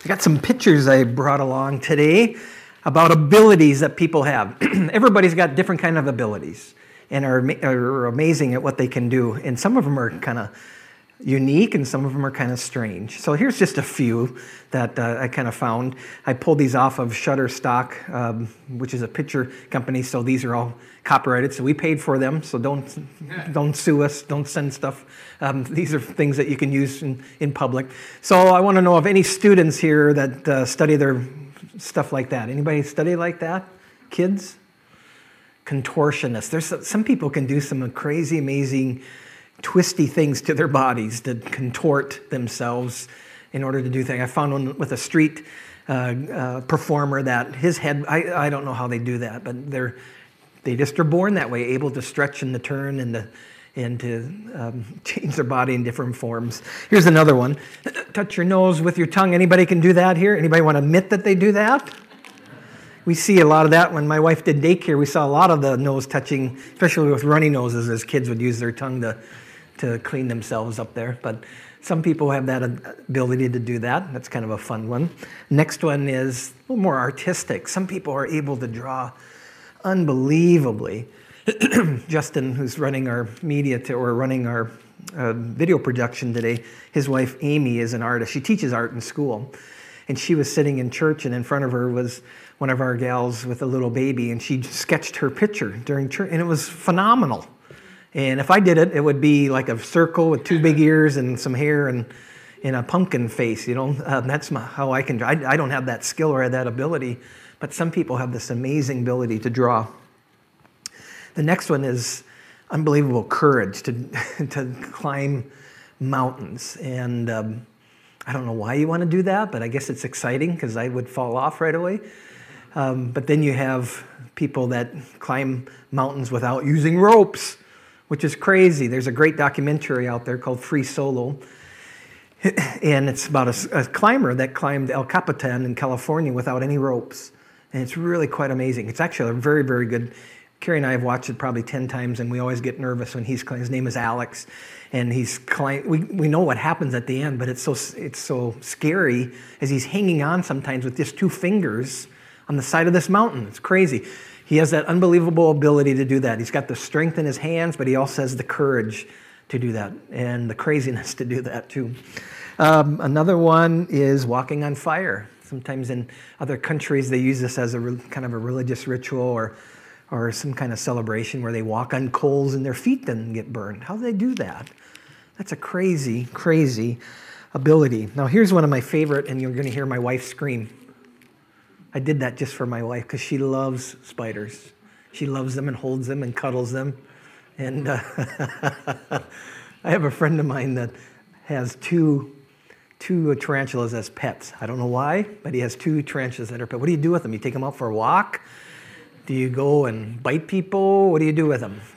I got some pictures I brought along today about abilities that people have. Everybody's got different kind of abilities and are amazing at what they can do. And some of them are kind of unique and some of them are kind of strange. So here's just a few that I kind of found. I pulled these off of Shutterstock, which is a picture company. So these are all copyrighted. So we paid for them. So don't sue us. Don't send stuff. These are things that you can use in public. So I want to know if any students here that study their stuff like that. Anybody study like that? Kids? Contortionists. There's some people can do some crazy, amazing, twisty things to their bodies to contort themselves in order to do things. I found one with a street performer that his head, I don't know how they do that, but they just are born that way, able to stretch and to turn and to change their body in different forms. Here's another one. Touch your nose with your tongue. Anybody can do that here? Anybody want to admit that they do that? We see a lot of that when my wife did daycare. We saw a lot of the nose touching, especially with runny noses, as kids would use their tongue to clean themselves up there. But some people have that ability to do that. That's kind of a fun one. Next one is a little more artistic. Some people are able to draw unbelievably. Justin, who's running our media or running our video production today, his wife Amy is an artist. She teaches art in school. And she was sitting in church, and in front of her was one of our gals with a little baby, and she sketched her picture during church, and it was phenomenal. And if I did it, it would be like a circle with two big ears and some hair and a pumpkin face, That's how I can draw. I don't have that skill or that ability, but some people have this amazing ability to draw. The next one is unbelievable courage to climb mountains. And I don't know why you want to do that, but I guess it's exciting because I would fall off right away. But then you have people that climb mountains without using ropes, which is crazy. There's a great documentary out there called Free Solo. And it's about a climber that climbed El Capitan in California without any ropes. And it's really quite amazing. It's actually a very, very good. Carrie and I have watched it probably 10 times, and we always get nervous when he's climbing. His name is Alex, and he's climbing. We know what happens at the end, but it's so scary as he's hanging on sometimes with just two fingers on the side of this mountain. It's crazy. He has that unbelievable ability to do that. He's got the strength in his hands, but he also has the courage to do that and the craziness to do that too. Another one is walking on fire. Sometimes in other countries they use this as kind of a religious ritual or some kind of celebration where they walk on coals and their feet then get burned. How do they do that? That's a crazy, crazy ability. Now here's one of my favorite, and you're going to hear my wife scream. I did that just for my wife because she loves spiders. She loves them and holds them and cuddles them. And I have a friend of mine that has two tarantulas as pets. I don't know why, but he has two tarantulas that are pets. What do you do with them? You take them out for a walk? Do you go and bite people? What do you do with them?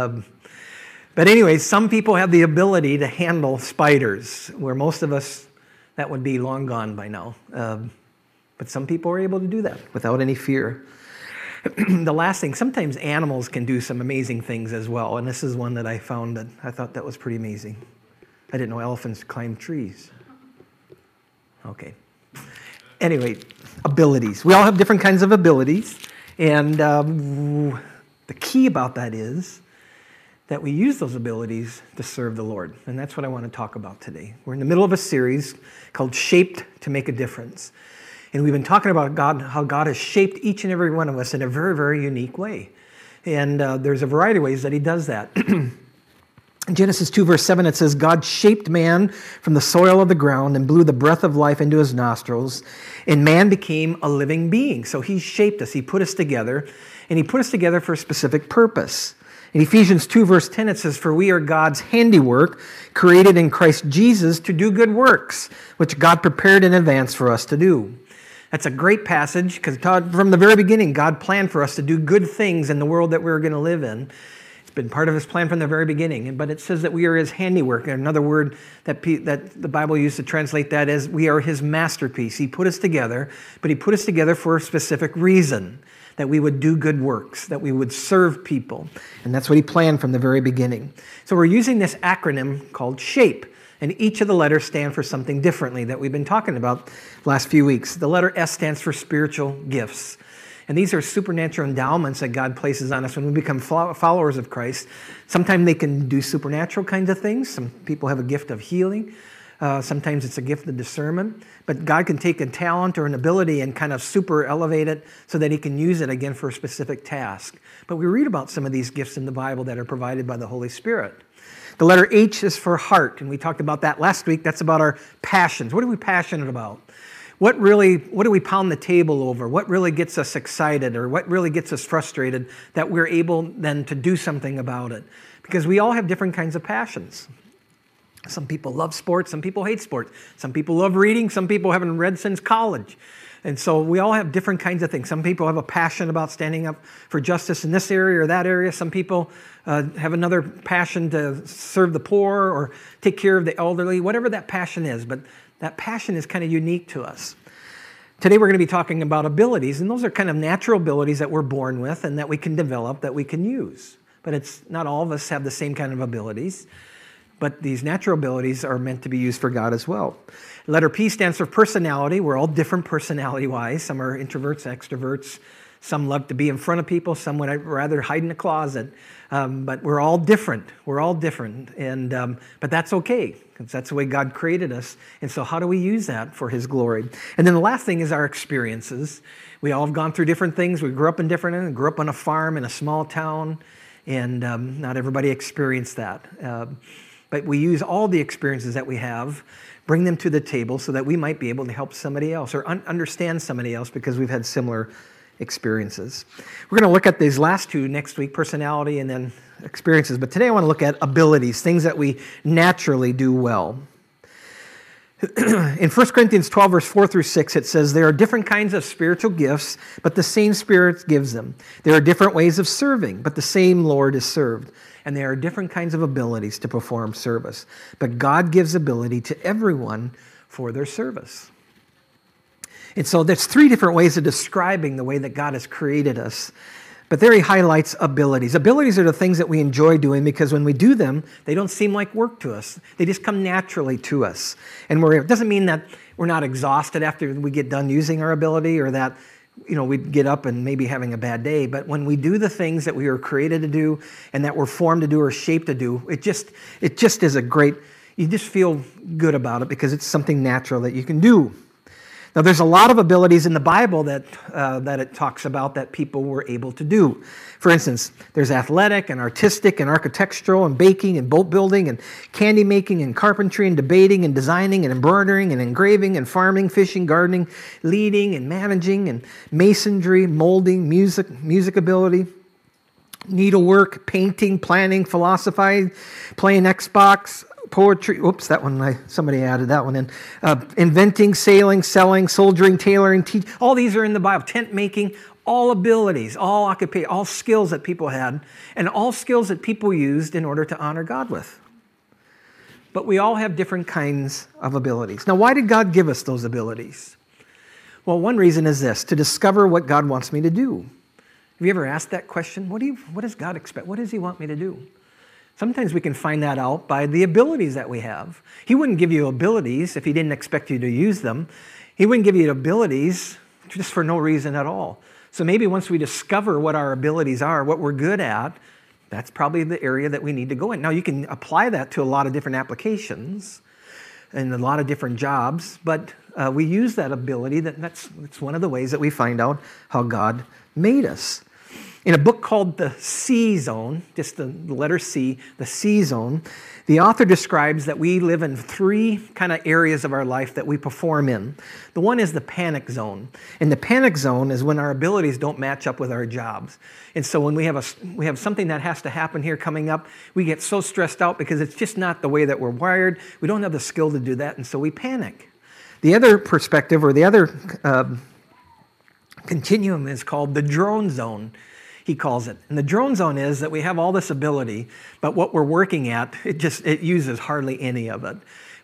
But anyway, some people have the ability to handle spiders, where most of us, that would be long gone by now. But some people are able to do that without any fear. The last thing, sometimes animals can do some amazing things as well. And this is one that I found that I thought that was pretty amazing. I didn't know elephants climb trees. Okay. Anyway, abilities. We all have different kinds of abilities. And the key about that is that we use those abilities to serve the Lord. And that's what I want to talk about today. We're in the middle of a series called Shaped to Make a Difference. And we've been talking about God, how God has shaped each and every one of us in a very, very unique way. And there's a variety of ways that he does that. In Genesis 2, verse 7, it says, God shaped man from the soil of the ground and blew the breath of life into his nostrils, and man became a living being. So he shaped us. He put us together, and he put us together for a specific purpose. In Ephesians 2, verse 10, it says, for we are God's handiwork, created in Christ Jesus to do good works, which God prepared in advance for us to do. That's a great passage, because from the very beginning, God planned for us to do good things in the world that we're going to live in. Been part of his plan from the very beginning. But it says that we are his handiwork. And another word that the Bible used to translate that as we are his masterpiece. He put us together, but he put us together for a specific reason, that we would do good works, that we would serve people. And that's what he planned from the very beginning. So we're using this acronym called SHAPE. And each of the letters stand for something differently that we've been talking about the last few weeks. The letter S stands for spiritual gifts. And these are supernatural endowments that God places on us when we become followers of Christ. Sometimes they can do supernatural kinds of things. Some people have a gift of healing. Sometimes it's a gift of discernment. But God can take a talent or an ability and kind of super elevate it so that he can use it again for a specific task. But we read about some of these gifts in the Bible that are provided by the Holy Spirit. The letter H is for heart, and we talked about that last week. That's about our passions. What are we passionate about? What do we pound the table over? What really gets us excited, or what really gets us frustrated that we're able then to do something about it? Because we all have different kinds of passions. Some people love sports, some people hate sports. Some people love reading, some people haven't read since college. And so we all have different kinds of things. Some people have a passion about standing up for justice in this area or that area. Some people have another passion to serve the poor or take care of the elderly, whatever that passion is. But that passion is kind of unique to us. Today we're going to be talking about abilities, and those are kind of natural abilities that we're born with and that we can develop, that we can use. But it's not all of us have the same kind of abilities. But these natural abilities are meant to be used for God as well. Letter P stands for personality. We're all different personality-wise. Some are introverts, extroverts. Some love to be in front of people. Some would rather hide in the closet. But we're all different. We're all different. But that's okay, because that's the way God created us. And so how do we use that for his glory? And then the last thing is our experiences. We all have gone through different things. We grew up grew up on a farm in a small town. And not everybody experienced that. But we use all the experiences that we have, bring them to the table so that we might be able to help somebody else or understand somebody else because we've had similar experiences. We're going to look at these last two next week, personality and then experiences. But today I want to look at abilities, things that we naturally do well. In 1 Corinthians 12, verse 4 through 6, it says, there are different kinds of spiritual gifts, but the same Spirit gives them. There are different ways of serving, but the same Lord is served. And there are different kinds of abilities to perform service. But God gives ability to everyone for their service. And so there's three different ways of describing the way that God has created us. But there he highlights abilities. Abilities are the things that we enjoy doing because when we do them, they don't seem like work to us. They just come naturally to us. And it doesn't mean that we're not exhausted after we get done using our ability or that we'd get up and maybe having a bad day. But when we do the things that we were created to do and that we're formed to do or shaped to do, it just is you just feel good about it because it's something natural that you can do. Now, there's a lot of abilities in the Bible that it talks about that people were able to do. For instance, there's athletic and artistic and architectural and baking and boat building and candy making and carpentry and debating and designing and embroidering and engraving and farming, fishing, gardening, leading and managing and masonry, molding, music ability, needlework, painting, planning, philosophy, playing Xbox, poetry, somebody added that one in. Inventing, sailing, selling, soldiering, tailoring, all these are in the Bible. Tent making, all abilities, all occupation, all skills that people had, and all skills that people used in order to honor God with. But we all have different kinds of abilities. Now, why did God give us those abilities? Well, one reason is this, to discover what God wants me to do. Have you ever asked that question? What does God expect? What does he want me to do? Sometimes we can find that out by the abilities that we have. He wouldn't give you abilities if he didn't expect you to use them. He wouldn't give you abilities just for no reason at all. So maybe once we discover what our abilities are, what we're good at, that's probably the area that we need to go in. Now, you can apply that to a lot of different applications and a lot of different jobs, but we use that ability. That's one of the ways that we find out how God made us. In a book called The C Zone, just the letter C, the C Zone, the author describes that we live in three kind of areas of our life that we perform in. The one is the panic zone. And the panic zone is when our abilities don't match up with our jobs. And so when we have something that has to happen here coming up, we get so stressed out because it's just not the way that we're wired. We don't have the skill to do that, and so we panic. The other perspective, or the other continuum, is called the drone zone. He calls it. And the drone zone is that we have all this ability, but what we're working at, it uses hardly any of it.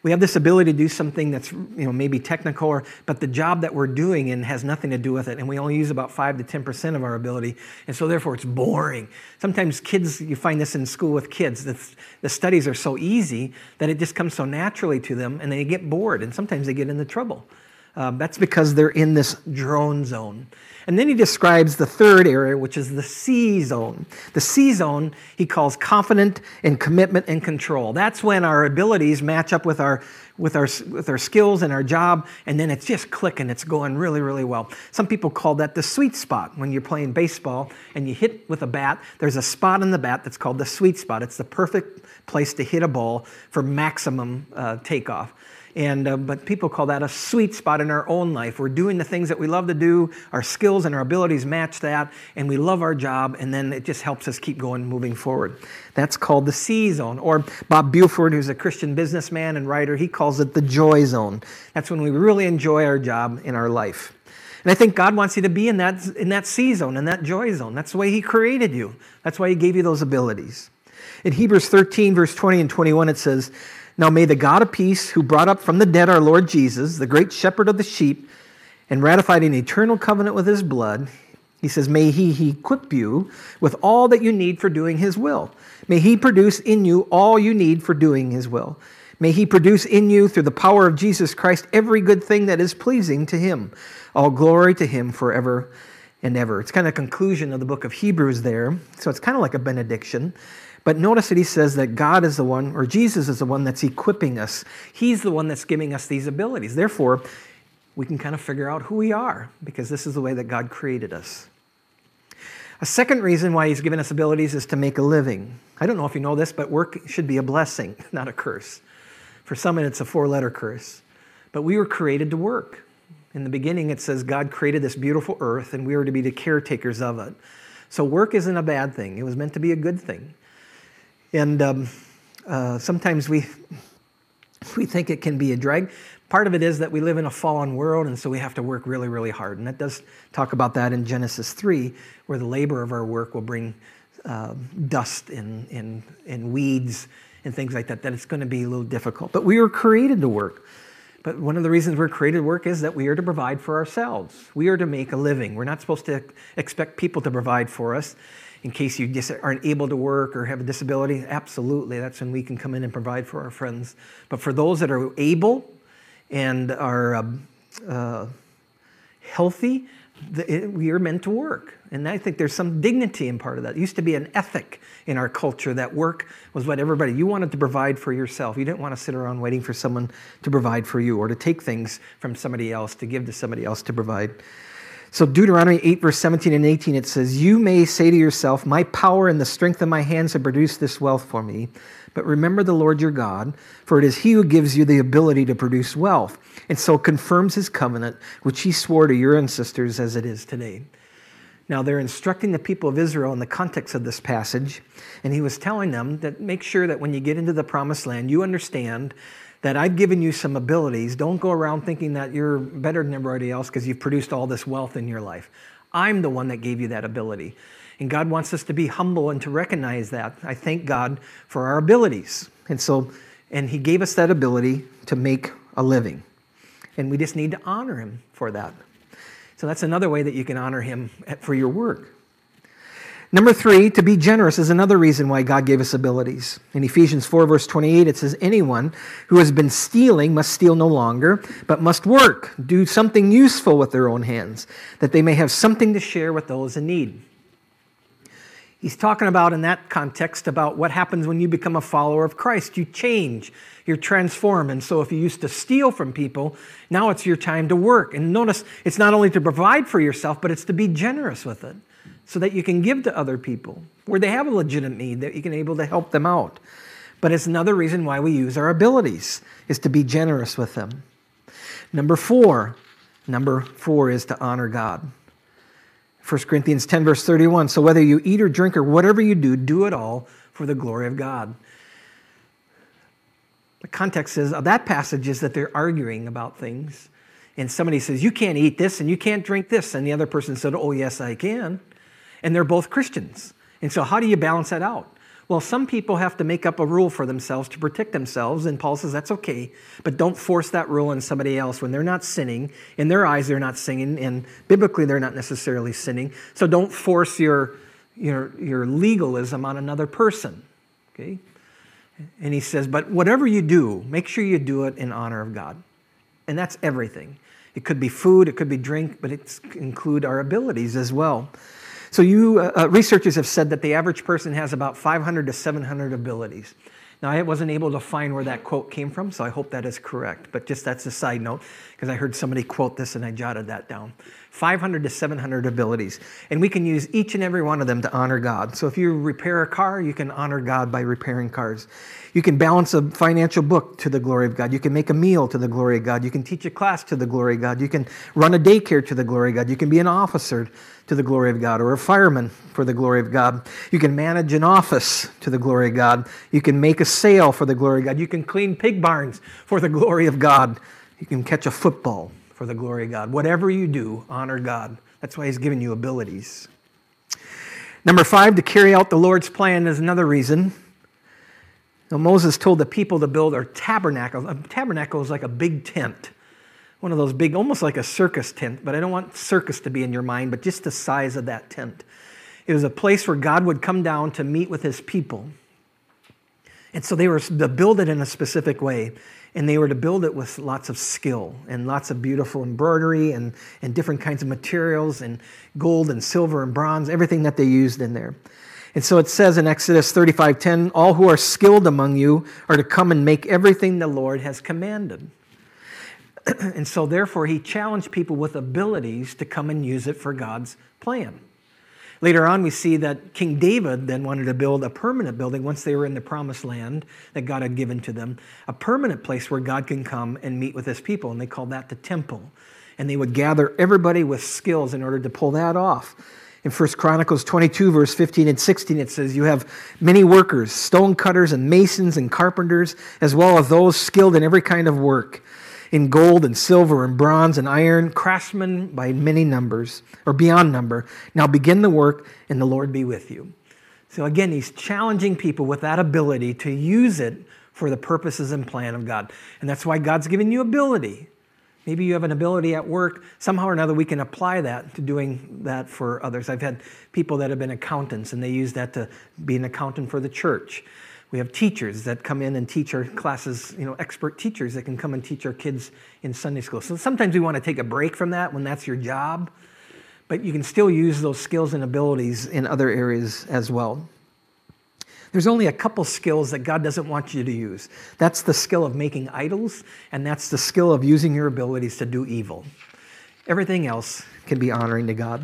We have this ability to do something that's maybe technical, but the job that we're doing and has nothing to do with it, and we only use about 5 to 10% of our ability, and so therefore it's boring. Sometimes kids, you find this in school with kids, the studies are so easy that it just comes so naturally to them, and they get bored, and sometimes they get into trouble. That's because they're in this drone zone. And then he describes the third area, which is the C zone. The C zone he calls confident and commitment and control. That's when our abilities match up with our skills and our job, and then it's just clicking. It's going really, really well. Some people call that the sweet spot. When you're playing baseball and you hit with a bat, there's a spot in the bat that's called the sweet spot. It's the perfect place to hit a ball for maximum takeoff. But people call that a sweet spot in our own life. We're doing the things that we love to do, our skills and our abilities match that, and we love our job, and then it just helps us keep going, moving forward. That's called the C zone. Or Bob Buford, who's a Christian businessman and writer, he calls it the joy zone. That's when we really enjoy our job in our life. And I think God wants you to be in that C zone, in that joy zone. That's the way he created you. That's why he gave you those abilities. In Hebrews 13, verse 20 and 21, it says, "Now may the God of peace, who brought up from the dead our Lord Jesus, the great shepherd of the sheep, and ratified an eternal covenant with his blood," he says, "may he equip you with all that you need for doing his will. May he produce in you all you need for doing his will. May he produce in you, through the power of Jesus Christ, every good thing that is pleasing to him. All glory to him forever and ever." It's kind of a conclusion of the book of Hebrews there. So it's kind of like a benediction. But notice that he says that God is the one, or Jesus is the one that's equipping us. He's the one that's giving us these abilities. Therefore, we can kind of figure out who we are, because this is the way that God created us. A second reason why he's given us abilities is to make a living. I don't know if you know this, but work should be a blessing, not a curse. For some, it's a 4-letter curse. But we were created to work. In the beginning, it says God created this beautiful earth, and we were to be the caretakers of it. So work isn't a bad thing. It was meant to be a good thing. And sometimes we think it can be a drag. Part of it is that we live in a fallen world, and so we have to work really, really hard. And that does talk about that in Genesis 3, where the labor of our work will bring dust and weeds and things like that, that it's going to be a little difficult. But we were created to work. But one of the reasons we're created to work is that we are to provide for ourselves. We are to make a living. We're not supposed to expect people to provide for us. In case you just aren't able to work or have a disability, absolutely, that's when we can come in and provide for our friends. But for those that are able and are healthy, we are meant to work. And I think there's some dignity in part of that. It used to be an ethic in our culture that work was what you wanted to provide for yourself. You didn't want to sit around waiting for someone to provide for you, or to take things from somebody else, to give to somebody else to provide. So Deuteronomy 8, verse 17 and 18, it says, "You may say to yourself, my power and the strength of my hands have produced this wealth for me. But remember the Lord your God, for it is he who gives you the ability to produce wealth, and so confirms his covenant, which he swore to your ancestors as it is today." Now they're instructing the people of Israel in the context of this passage, and he was telling them that make sure that when you get into the promised land, you understand that I've given you some abilities. Don't go around thinking that you're better than everybody else because you've produced all this wealth in your life. I'm the one that gave you that ability. And God wants us to be humble and to recognize that. I thank God for our abilities. And he gave us that ability to make a living. And we just need to honor him for that. So that's another way that you can honor him for your work. Number 3, to be generous is another reason why God gave us abilities. In Ephesians 4, verse 28, it says, "Anyone who has been stealing must steal no longer, but must work, do something useful with their own hands, that they may have something to share with those in need." He's talking about, in that context, about what happens when you become a follower of Christ. You change, you're transformed. And so if you used to steal from people, now it's your time to work. And notice, it's not only to provide for yourself, but it's to be generous with it, so that you can give to other people where they have a legitimate need, that you can able to help them out. But it's another reason why we use our abilities, is to be generous with them. Number four is to honor God. 1 Corinthians 10, verse 31, "So whether you eat or drink or whatever you do, do it all for the glory of God." The context of that passage is that they're arguing about things. And somebody says, "You can't eat this and you can't drink this." And the other person said, "Oh, yes, I can." And they're both Christians. And so how do you balance that out? Well, some people have to make up a rule for themselves to protect themselves, and Paul says that's okay, but don't force that rule on somebody else when they're not sinning. In their eyes, they're not sinning, and biblically, they're not necessarily sinning. So don't force your legalism on another person, okay? And he says, but whatever you do, make sure you do it in honor of God. And that's everything. It could be food, it could be drink, but it include our abilities as well. So researchers have said that the average person has about 500 to 700 abilities. Now, I wasn't able to find where that quote came from, so I hope that is correct. But just that's a side note, because I heard somebody quote this and I jotted that down. 500 to 700 abilities. And we can use each and every one of them to honor God. So if you repair a car, you can honor God by repairing cars. You can balance a financial book to the glory of God. You can make a meal to the glory of God. You can teach a class to the glory of God. You can run a daycare to the glory of God. You can be an officer to the glory of God, or a fireman for the glory of God. You can manage an office to the glory of God. You can make a sale for the glory of God. You can clean pig barns for the glory of God. You can catch a football for the glory of God. Whatever you do, honor God. That's why he's given you abilities. Number 5, to carry out the Lord's plan is another reason. Now, Moses told the people to build a tabernacle. A tabernacle is like a big tent. One of those big, almost like a circus tent, but I don't want circus to be in your mind, but just the size of that tent. It was a place where God would come down to meet with his people. And so they were to build it in a specific way, and they were to build it with lots of skill and lots of beautiful embroidery and different kinds of materials and gold and silver and bronze, everything that they used in there. And so it says in Exodus 35:10, all who are skilled among you are to come and make everything the Lord has commanded. And so therefore he challenged people with abilities to come and use it for God's plan. Later on, we see that King David then wanted to build a permanent building once they were in the promised land that God had given to them, a permanent place where God can come and meet with his people, and they called that the temple. And they would gather everybody with skills in order to pull that off. In 1 Chronicles 22, verse 15 and 16, it says, you have many workers, stone cutters and masons and carpenters, as well as those skilled in every kind of work, in gold and silver and bronze and iron, craftsmen by many numbers, or beyond number. Now begin the work, and the Lord be with you. So again, he's challenging people with that ability to use it for the purposes and plan of God. And that's why God's given you ability. Maybe you have an ability at work. Somehow or another, we can apply that to doing that for others. I've had people that have been accountants, and they use that to be an accountant for the church. We have teachers that come in and teach our classes, expert teachers that can come and teach our kids in Sunday school. So sometimes we want to take a break from that when that's your job, but you can still use those skills and abilities in other areas as well. There's only a couple skills that God doesn't want you to use. That's the skill of making idols, and that's the skill of using your abilities to do evil. Everything else can be honoring to God.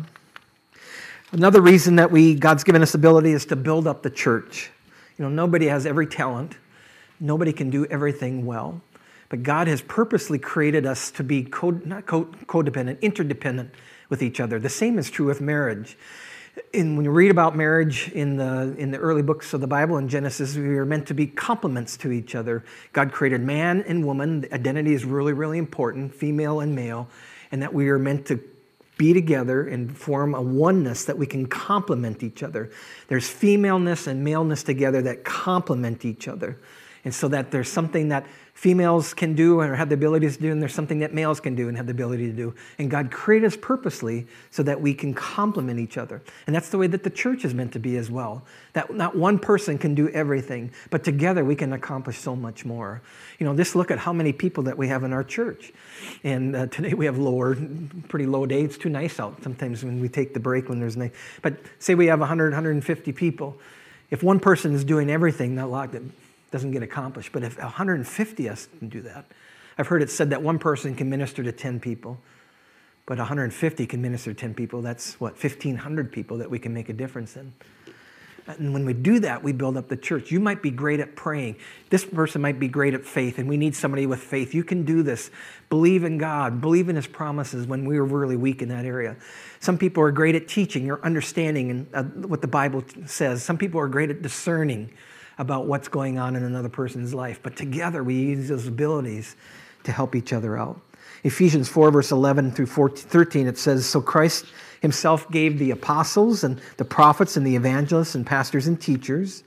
Another reason that God's given us ability is to build up the church. Nobody has every talent. Nobody can do everything well. But God has purposely created us to be not codependent, interdependent with each other. The same is true with marriage. And when you read about marriage in the early books of the Bible, in Genesis, we are meant to be complements to each other. God created man and woman. The identity is really, really important, female and male, and that we are meant to be together and form a oneness that we can complement each other. There's femaleness and maleness together that complement each other. And so that there's something that females can do or have the abilities to do, and there's something that males can do and have the ability to do. And God created us purposely so that we can complement each other. And that's the way that the church is meant to be as well. That not one person can do everything, but together we can accomplish so much more. Just look at how many people that we have in our church. And today we have pretty low day. It's too nice out sometimes when we take the break when there's nice. But say we have 100, 150 people. If one person is doing everything, not a lot that doesn't get accomplished. But if 150 of us can do that, I've heard it said that one person can minister to 10 people, but 150 can minister to 10 people. That's 1,500 people that we can make a difference in. And when we do that, we build up the church. You might be great at praying. This person might be great at faith, and we need somebody with faith. You can do this. Believe in God. Believe in his promises when we are really weak in that area. Some people are great at teaching or understanding what the Bible says. Some people are great at discerning about what's going on in another person's life. But together we use those abilities to help each other out. Ephesians 4, verse 11 through 13, it says, so Christ himself gave the apostles and the prophets and the evangelists and pastors and teachers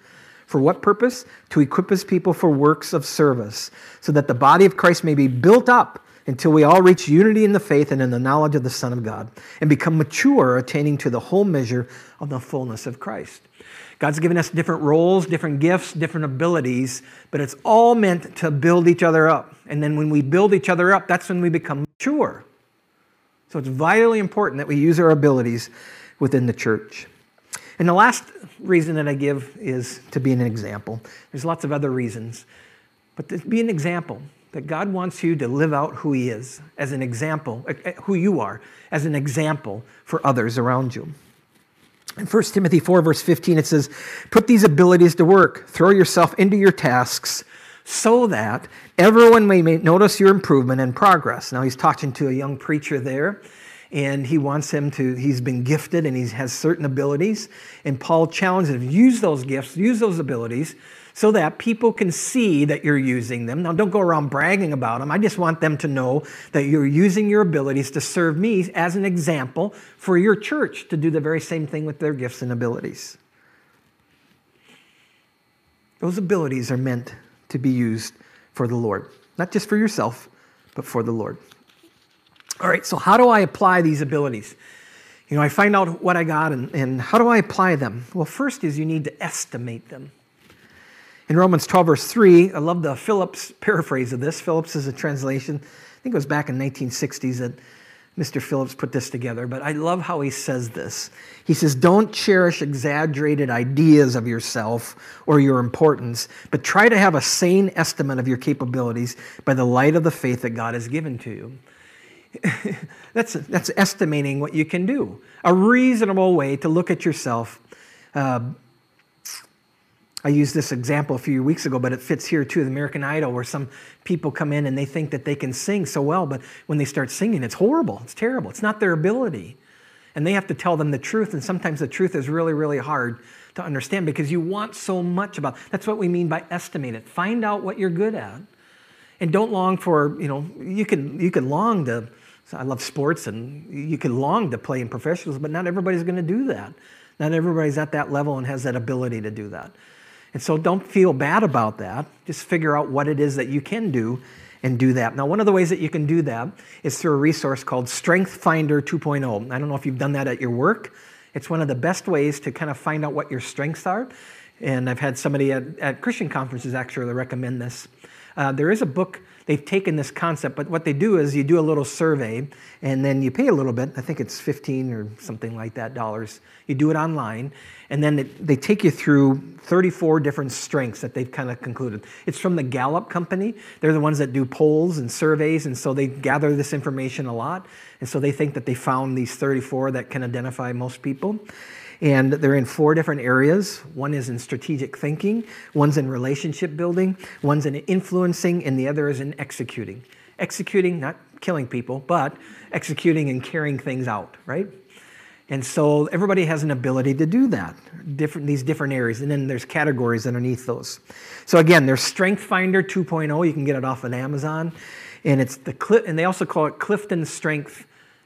For what purpose? To equip his people for works of service, so that the body of Christ may be built up until we all reach unity in the faith and in the knowledge of the Son of God, and become mature, attaining to the whole measure of the fullness of Christ. God's given us different roles, different gifts, different abilities, but it's all meant to build each other up. And then when we build each other up, that's when we become mature. So it's vitally important that we use our abilities within the church. And the last reason that I give is to be an example. There's lots of other reasons, but to be an example, that God wants you to live out who he is as an example, who you are, as an example for others around you. In 1 Timothy 4, verse 15, it says, put these abilities to work. Throw yourself into your tasks so that everyone may notice your improvement and progress. Now, he's talking to a young preacher there, and he wants him to, he's been gifted and he has certain abilities. And Paul challenges him, use those gifts, use those abilities so that people can see that you're using them. Now, don't go around bragging about them. I just want them to know that you're using your abilities to serve me as an example for your church to do the very same thing with their gifts and abilities. Those abilities are meant to be used for the Lord, not just for yourself, but for the Lord. All right, so how do I apply these abilities? I find out what I got and how do I apply them? Well, first is you need to estimate them. In Romans 12, verse 3, I love the Phillips paraphrase of this. Phillips is a translation. I think it was back in the 1960s that Mr. Phillips put this together, but I love how he says this. He says, don't cherish exaggerated ideas of yourself or your importance, but try to have a sane estimate of your capabilities by the light of the faith that God has given to you. That's estimating what you can do. A reasonable way to look at yourself. I used this example a few weeks ago, but it fits here too, the American Idol, where some people come in and they think that they can sing so well, but when they start singing, it's horrible, it's terrible, it's not their ability. And they have to tell them the truth, and sometimes the truth is really, really hard to understand because you want so much about it. That's what we mean by estimate it. Find out what you're good at. And don't long for, you can long to, I love sports, and you can long to play in professionals, but not everybody's going to do that. Not everybody's at that level and has that ability to do that. And so don't feel bad about that. Just figure out what it is that you can do and do that. Now, one of the ways that you can do that is through a resource called Strength Finder 2.0. I don't know if you've done that at your work. It's one of the best ways to kind of find out what your strengths are. And I've had somebody at Christian conferences actually recommend this. There is a book. They've taken this concept, but what they do is you do a little survey, and then you pay a little bit. I think it's $15 or something like that dollars. You do it online, and then they take you through 34 different strengths that they've kind of concluded. It's from the Gallup company. They're the ones that do polls and surveys, and so they gather this information a lot. And so they think that they found these 34 that can identify most people. And they're in 4 different areas. One is in strategic thinking, one's in relationship building, one's in influencing, and the other is in executing. Executing, not killing people, but executing and carrying things out, right? And so everybody has an ability to do that, these different areas, and then there's categories underneath those. So again, there's Strength Finder 2.0. You can get it off of Amazon, and it's and they also call it Clifton Strength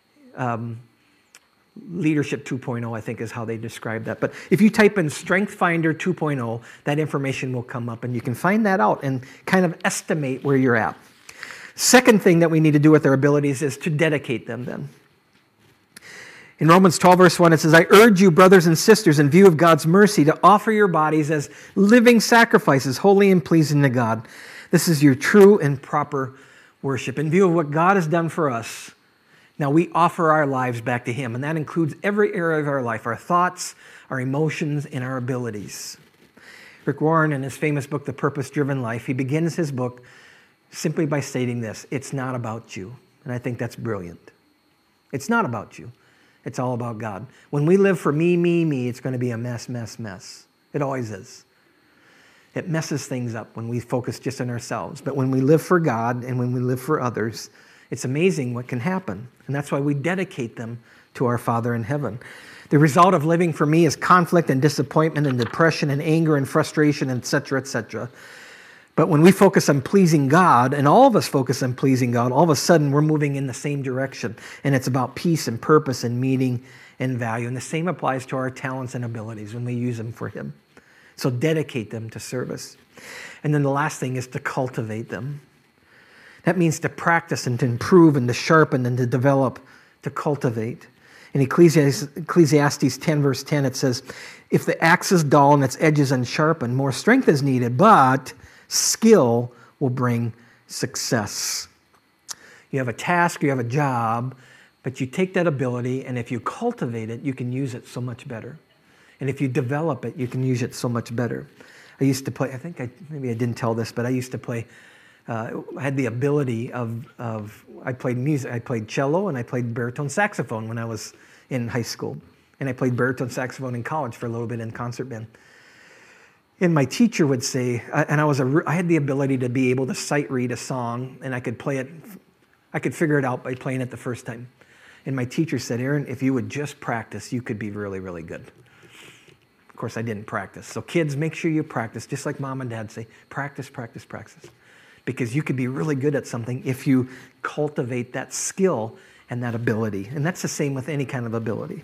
Leadership 2.0, I think is how they describe that. But if you type in Strength Finder 2.0, that information will come up, and you can find that out and kind of estimate where you're at. Second thing that we need to do with our abilities is to dedicate them then. In Romans 12, verse 1, it says, I urge you, brothers and sisters, in view of God's mercy, to offer your bodies as living sacrifices, holy and pleasing to God. This is your true and proper worship. In view of what God has done for us, now we offer our lives back to Him, and that includes every area of our life, our thoughts, our emotions, and our abilities. Rick Warren, in his famous book, The Purpose-Driven Life, he begins his book simply by stating this: it's not about you. And I think that's brilliant. It's not about you. It's all about God. When we live for me, it's going to be a mess. It always is. It messes things up when we focus just on ourselves. But when we live for God and when we live for others, it's amazing what can happen. And that's why we dedicate them to our Father in heaven. The result of living for me is conflict and disappointment and depression and anger and frustration, etc., etc. But when we focus on pleasing God, and all of us focus on pleasing God, all of a sudden we're moving in the same direction. And it's about peace and purpose and meaning and value. And the same applies to our talents and abilities when we use them for Him. So dedicate them to service. And then the last thing is to cultivate them. That means to practice and to improve and to sharpen and to develop, to cultivate. In Ecclesiastes 10, verse 10, it says, if the axe is dull and its edge is unsharpened, more strength is needed, but skill will bring success. You have a task, you have a job, but you take that ability, and if you cultivate it, you can use it so much better. And if you develop it, you can use it so much better. I used to play, maybe I didn't tell this, but I used to play, I had the ability I played music, I played cello and I played baritone saxophone when I was in high school. And I played baritone saxophone in college for a little bit in concert band. And my teacher would say, and I had the ability to be able to sight read a song, and I could play it, I could figure it out by playing it the first time. And my teacher said, Aaron, if you would just practice, you could be really, really good. Of course, I didn't practice. So kids, make sure you practice, just like mom and dad say, practice, practice, practice. Because you could be really good at something if you cultivate that skill and that ability. And that's the same with any kind of ability.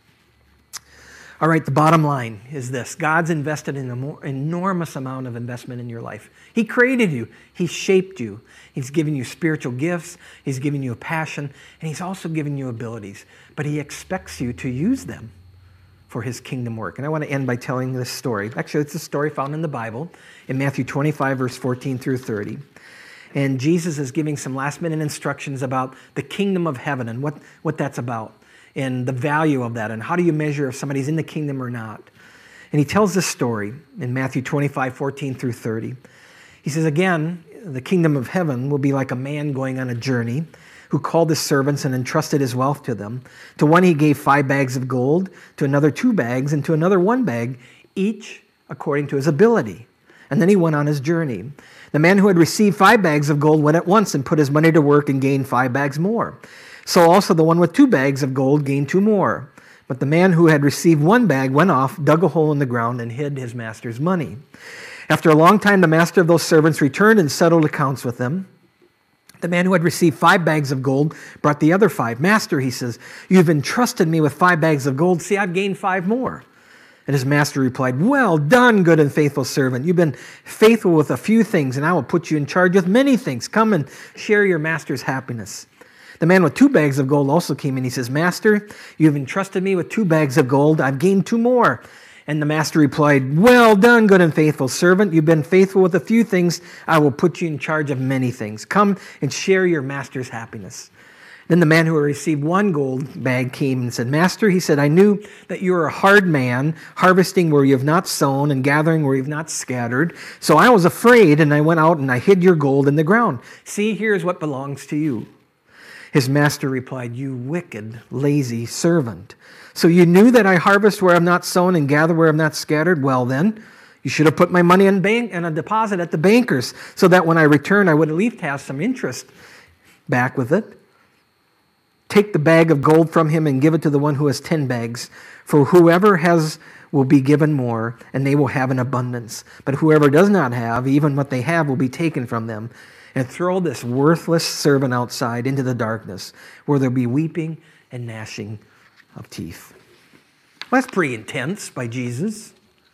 All right, the bottom line is this. God's invested in an enormous amount of investment in your life. He created you. He shaped you. He's given you spiritual gifts. He's given you a passion. And He's also given you abilities. But He expects you to use them for His kingdom work. And I want to end by telling this story. Actually, it's a story found in the Bible in Matthew 25, verse 14 through 30. And Jesus is giving some last-minute instructions about the kingdom of heaven and what that's about, and the value of that, and how do you measure if somebody's in the kingdom or not. And He tells this story in Matthew 25, 14 through 30. He says, again, the kingdom of heaven will be like a man going on a journey who called his servants and entrusted his wealth to them. To one he gave 5 bags of gold, to another 2 bags, and to another 1 bag, each according to his ability. And then he went on his journey. The man who had received 5 bags of gold went at once and put his money to work and gained 5 bags more. So also the one with 2 bags of gold gained 2 more. But the man who had received 1 bag went off, dug a hole in the ground, and hid his master's money. After a long time, the master of those servants returned and settled accounts with them. The man who had received 5 bags of gold brought the other 5. Master, he says, you've entrusted me with 5 bags of gold. See, I've gained 5 more. And his master replied, well done, good and faithful servant. You've been faithful with a few things, and I will put you in charge with many things. Come and share your master's happiness. The man with 2 bags of gold also came in. He says, Master, you have entrusted me with 2 bags of gold. I've gained 2 more. And the master replied, well done, good and faithful servant. You've been faithful with a few things. I will put you in charge of many things. Come and share your master's happiness. Then the man who had received 1 gold bag came and said, Master, he said, I knew that you are a hard man, harvesting where you have not sown and gathering where you have not scattered. So I was afraid, and I went out and I hid your gold in the ground. See, here's what belongs to you. His master replied, you wicked, lazy servant. So you knew that I harvest where I have not sown and gather where I have not scattered? Well then, you should have put my money in a deposit at the bankers, so that when I return, I would at least have some interest back with it. Take the bag of gold from him and give it to the one who has 10 bags. For whoever has will be given more, and they will have an abundance. But whoever does not have, even what they have will be taken from them. And throw this worthless servant outside into the darkness, where there will be weeping and gnashing of teeth. Well, that's pretty intense by Jesus.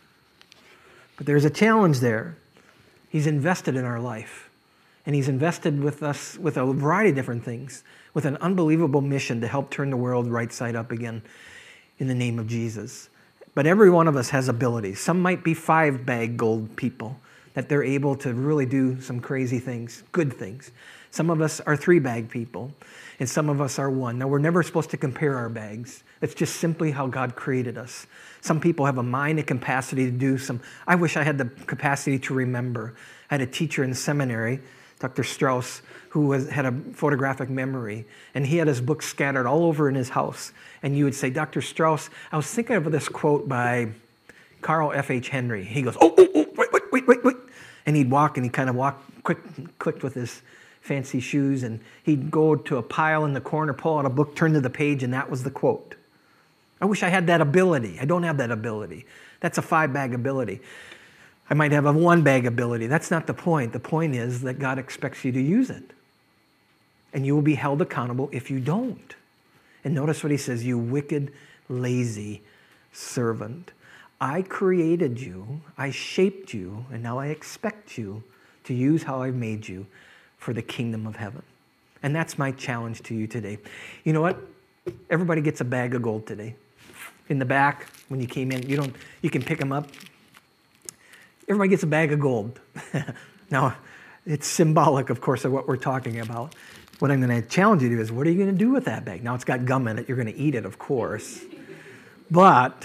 But there's a challenge there. He's invested in our life. And He's invested with us with a variety of different things, with an unbelievable mission to help turn the world right side up again in the name of Jesus. But every one of us has abilities. Some might be 5-bag gold people, that they're able to really do some crazy things, good things. Some of us are 3-bag people, and some of us are 1. Now, we're never supposed to compare our bags. It's just simply how God created us. Some people have a mind and capacity to do I wish I had the capacity to remember. I had a teacher in seminary, Dr. Strauss, who had a photographic memory, and he had his books scattered all over in his house. And you would say, Dr. Strauss, I was thinking of this quote by Carl F.H. Henry. He goes, wait. And he'd walk, and he kind of clicked with his fancy shoes, and he'd go to a pile in the corner, pull out a book, turn to the page, and that was the quote. I wish I had that ability. I don't have that ability. That's a 5-bag ability. I might have a 1-bag ability. That's not the point. The point is that God expects you to use it. And you will be held accountable if you don't. And notice what He says, you wicked, lazy servant. I created you, I shaped you, and now I expect you to use how I've made you for the kingdom of heaven. And that's my challenge to you today. You know what? Everybody gets a bag of gold today. In the back, when you came in, you can pick them up. Everybody gets a bag of gold. Now, it's symbolic, of course, of what we're talking about. What I'm going to challenge you to do is, what are you going to do with that bag? Now, it's got gum in it. You're going to eat it, of course. But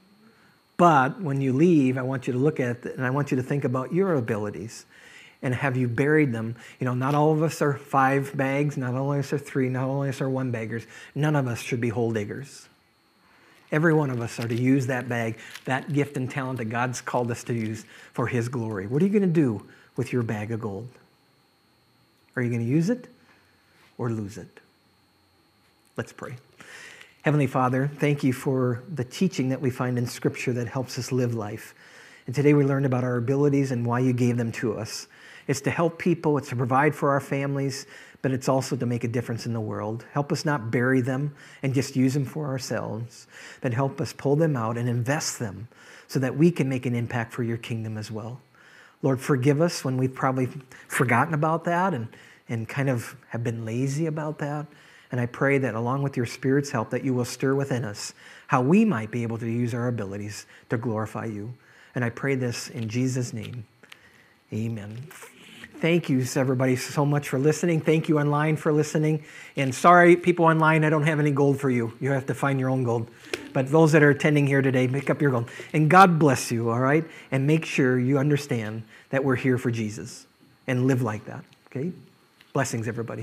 when you leave, I want you to look at it, and I want you to think about your abilities. And have you buried them? Not all of us are 5 bags. Not all of us are 3. Not all of us are 1 baggers. None of us should be hole diggers. Every one of us are to use that bag, that gift and talent that God's called us to use for His glory. What are you going to do with your bag of gold? Are you going to use it or lose it? Let's pray. Heavenly Father, thank you for the teaching that we find in Scripture that helps us live life. And today we learned about our abilities and why you gave them to us. It's to help people, it's to provide for our families, but it's also to make a difference in the world. Help us not bury them and just use them for ourselves, but help us pull them out and invest them so that we can make an impact for your kingdom as well. Lord, forgive us when we've probably forgotten about that and kind of have been lazy about that. And I pray that along with your Spirit's help, that you will stir within us how we might be able to use our abilities to glorify you. And I pray this in Jesus' name. Amen. Thank you, everybody, so much for listening. Thank you online for listening. And sorry, people online, I don't have any gold for you. You have to find your own gold. But those that are attending here today, pick up your gold. And God bless you, all right? And make sure you understand that we're here for Jesus and live like that, okay? Blessings, everybody.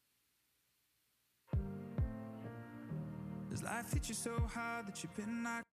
Does life hit you so hard that you've been knocked